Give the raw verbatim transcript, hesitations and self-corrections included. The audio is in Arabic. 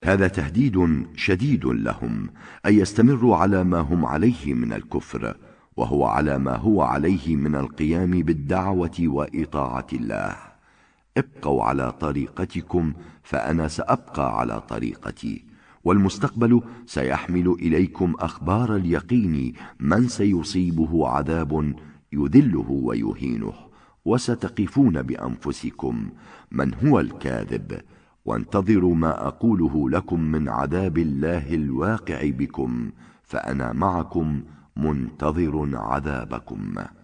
هذا تهديد شديد لهم أن يستمروا على ما هم عليه من الكفر، وهو على ما هو عليه من القيام بالدعوة وإطاعة الله. ابقوا على طريقتكم فأنا سأبقى على طريقتي، والمستقبل سيحمل إليكم أخبار اليقين من سيصيبه عذاب يذله ويهينه، وستقفون بأنفسكم من هو الكاذب، وانتظروا ما أقوله لكم من عذاب الله الواقع بكم، فأنا معكم منتظر عذابكم.